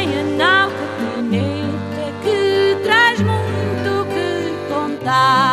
sem a nau que planeta, que traz muito que contar.